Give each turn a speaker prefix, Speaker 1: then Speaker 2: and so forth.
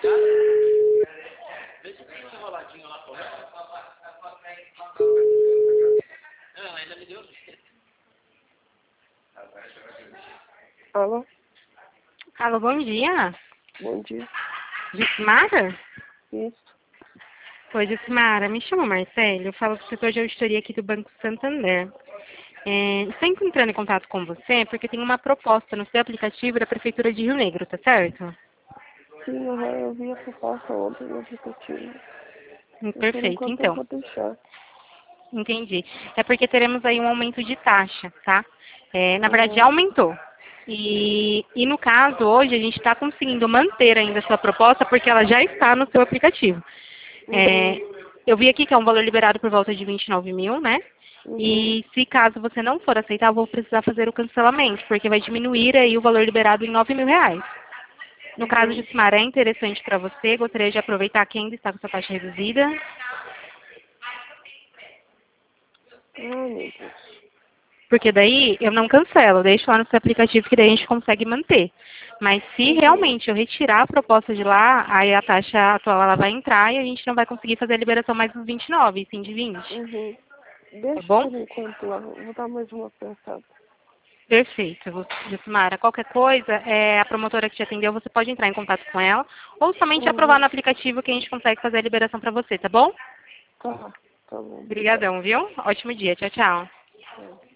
Speaker 1: Vê se tem um enroladinho lá por lá. Não, ainda me deu.
Speaker 2: Alô?
Speaker 3: Alô, bom dia.
Speaker 2: Bom dia.
Speaker 3: Jucimara?
Speaker 2: Isso.
Speaker 3: Oi, Jucimara, me chamo Marcelo, eu falo do setor de auditoria aqui do Banco Santander. Estou entrando em contato com você porque tem uma proposta no seu aplicativo da Prefeitura de Rio Negro, tá certo?
Speaker 2: Sim, eu vi a proposta ontem no aplicativo. E por
Speaker 3: Perfeito,
Speaker 2: enquanto eu
Speaker 3: então.
Speaker 2: vou deixar.
Speaker 3: Entendi. É porque teremos aí um aumento de taxa, tá? Na verdade, já
Speaker 2: Uhum.
Speaker 3: aumentou. E no caso, hoje, a gente está conseguindo manter ainda a sua proposta porque ela já está no seu aplicativo.
Speaker 2: Uhum.
Speaker 3: Eu vi aqui que é um valor liberado por volta de 29 mil, né?
Speaker 2: Uhum.
Speaker 3: E se caso você não for aceitar, eu vou precisar fazer o cancelamento, porque vai diminuir aí o valor liberado em 9 mil reais. No caso de
Speaker 2: Uhum.
Speaker 3: Simara, é interessante para você? Gostaria de aproveitar que ainda está com sua taxa reduzida?
Speaker 2: Ai, meu Deus.
Speaker 3: Porque daí eu não cancelo, eu deixo lá no seu aplicativo que daí a gente consegue manter. Mas se
Speaker 2: Uhum.
Speaker 3: realmente eu retirar a proposta de lá, aí a taxa atual ela vai entrar e a gente não vai conseguir fazer a liberação mais dos 29, e sim de 20.
Speaker 2: Uhum.
Speaker 3: Tá
Speaker 2: Deixa
Speaker 3: bom?
Speaker 2: por enquanto lá. Vou dar mais uma pensada.
Speaker 3: Perfeito, Jusmara. Qualquer coisa, a promotora que te atendeu, você pode entrar em contato com ela ou somente aprovar
Speaker 2: Uhum.
Speaker 3: no aplicativo que a gente consegue fazer a liberação para você, tá bom?
Speaker 2: Tá. Tá bom. Obrigado.
Speaker 3: Obrigadão, viu? Ótimo dia. Tchau, tchau.
Speaker 2: Tchau.